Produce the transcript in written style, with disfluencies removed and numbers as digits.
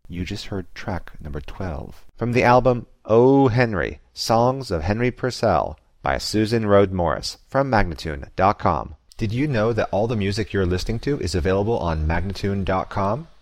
You just heard track number 12 from the album O. Henry, Songs of Henry Purcell by Susan Rhodes Morris from Magnatune.com. Did you know that all the music you're listening to is available on Magnatune.com?